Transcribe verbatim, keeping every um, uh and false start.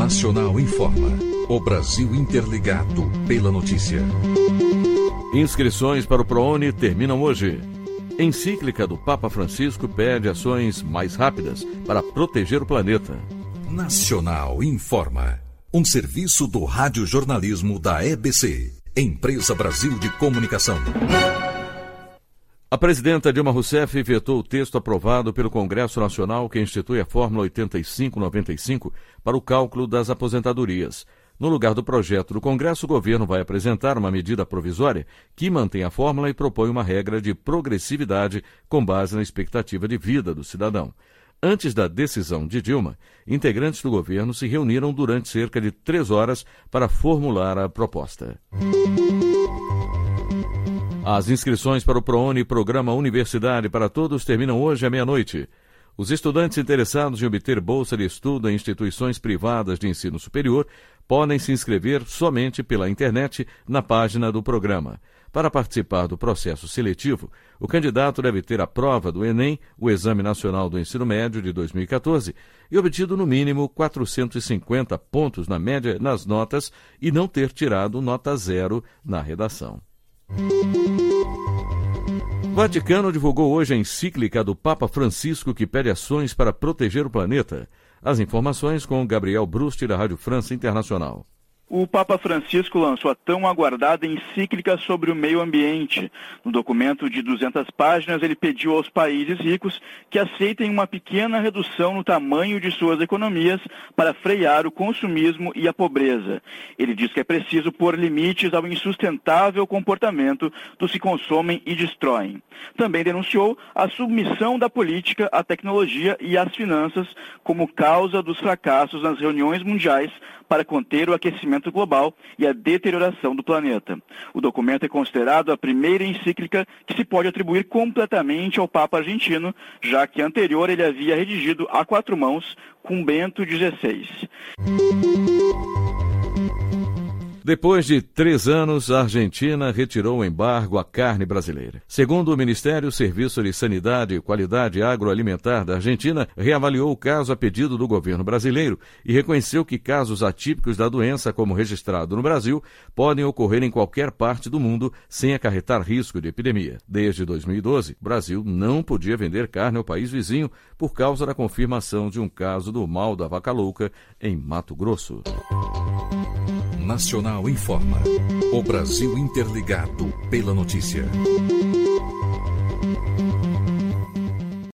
Nacional informa. O Brasil interligado pela notícia. Inscrições para o ProUni terminam hoje. Encíclica do Papa Francisco pede ações mais rápidas para proteger o planeta. Nacional informa. Um serviço do radiojornalismo da E B C, Empresa Brasil de Comunicação. A presidenta Dilma Rousseff vetou o texto aprovado pelo Congresso Nacional que institui a Fórmula oitenta e cinco noventa e cinco para o cálculo das aposentadorias. No lugar do projeto do Congresso, o governo vai apresentar uma medida provisória que mantém a fórmula e propõe uma regra de progressividade com base na expectativa de vida do cidadão. Antes da decisão de Dilma, integrantes do governo se reuniram durante cerca de três horas para formular a proposta. As inscrições para o ProUni, Programa Universidade para Todos, terminam hoje à meia-noite. Os estudantes interessados em obter bolsa de estudo em instituições privadas de ensino superior podem se inscrever somente pela internet na página do programa. Para participar do processo seletivo, o candidato deve ter a prova do Enem, o Exame Nacional do Ensino Médio de dois mil e quatorze, e obtido no mínimo quatrocentos e cinquenta pontos na média nas notas e não ter tirado nota zero na redação. O Vaticano divulgou hoje a encíclica do Papa Francisco que pede ações para proteger o planeta. As informações com Gabriel Brusti, da Rádio França Internacional. O Papa Francisco lançou a tão aguardada encíclica sobre o meio ambiente. No documento de duzentas páginas, ele pediu aos países ricos que aceitem uma pequena redução no tamanho de suas economias para frear o consumismo e a pobreza. Ele diz que é preciso pôr limites ao insustentável comportamento dos que consomem e destroem. Também denunciou a submissão da política à tecnologia e às finanças como causa dos fracassos nas reuniões mundiais para conter o aquecimento global e a deterioração do planeta. O documento é considerado a primeira encíclica que se pode atribuir completamente ao Papa argentino, já que a anterior ele havia redigido a quatro mãos com Bento dezesseis. Depois de três anos, a Argentina retirou o embargo à carne brasileira. Segundo o Ministério, o Serviço de Sanidade e Qualidade Agroalimentar da Argentina reavaliou o caso a pedido do governo brasileiro e reconheceu que casos atípicos da doença, como registrado no Brasil, podem ocorrer em qualquer parte do mundo sem acarretar risco de epidemia. Desde dois mil e doze, o Brasil não podia vender carne ao país vizinho por causa da confirmação de um caso do mal da vaca louca em Mato Grosso. Nacional informa. O Brasil interligado pela notícia.